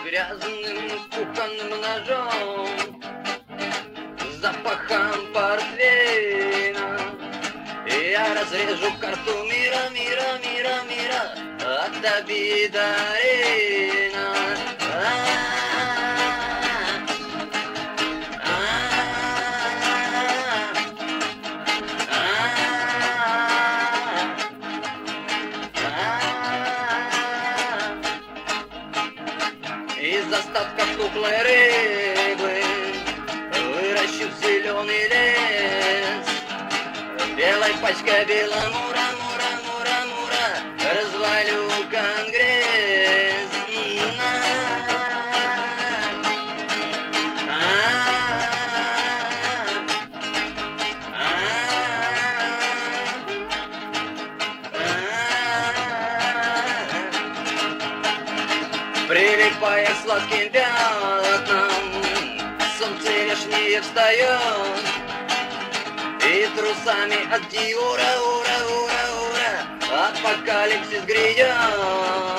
грязным кухонным ножом, запахом портвейна. И я разрежу карту мира, мира, мира, мира от Аби до Рейна. Из остатков тухлой рыбы выращу зеленый лес. Белой пачкой белого мура, мура, мура, мура развалю Конгресс. Прилипая к сладким пятнам, солнце лишнее встает, и трусами от Диора, ура, ура, ура, апокалипсис грядет.